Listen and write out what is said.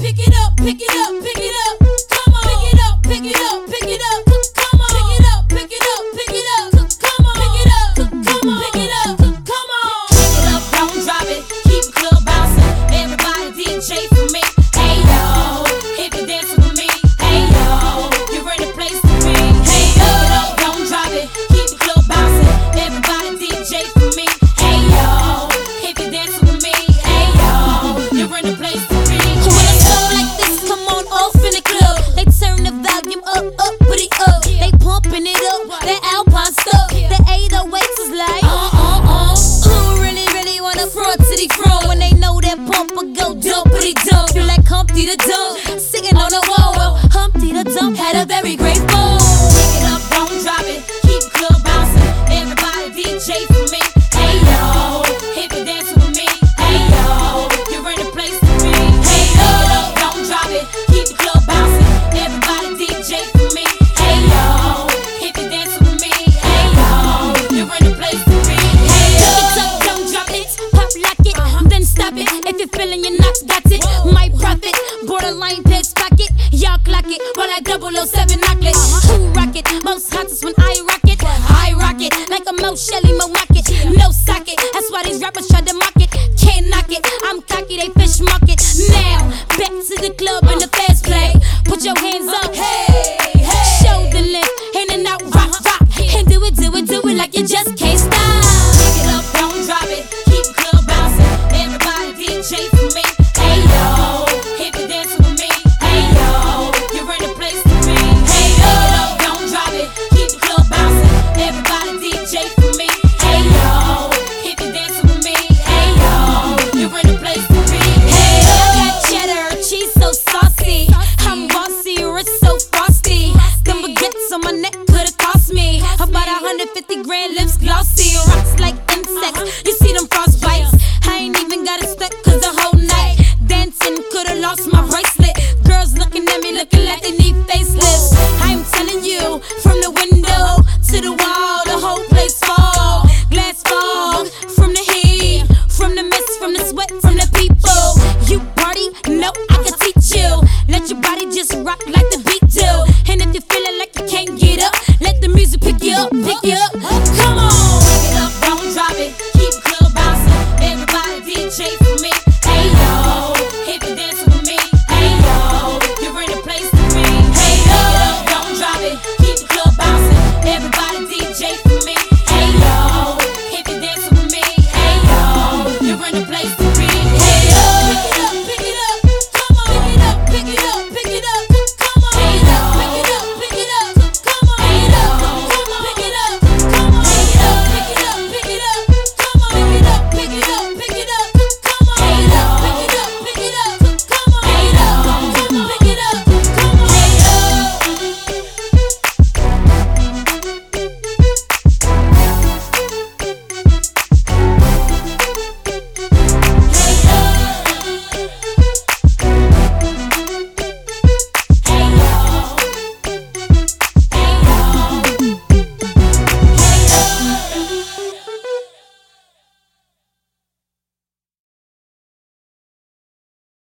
pick it up, pick it up, pick it up. Come on, pick it up, pick it up, pick it up. Come on, pick it up, pick it up, pick it up. Come on, pick it up, come on, pick it up, come on. Pick it up, don't drop it, keep the club bouncing. Everybody DJ for me. Hey yo, if you dancing with me, hey yo, you're in the place to be. Hey yo, pick it up, don't drop it, keep the club bouncing. Everybody DJ for me. Hey yo, if you dancing with me, hey yo, you're in the place to be. When a song like this come on off in the club, they turn the volume up, put it up. They pumping it up, that Alpine stuff. The 808s is like, Who really wanna front to the front when they know that pump will go dump, put it dump. Feel like Humpty the Dump.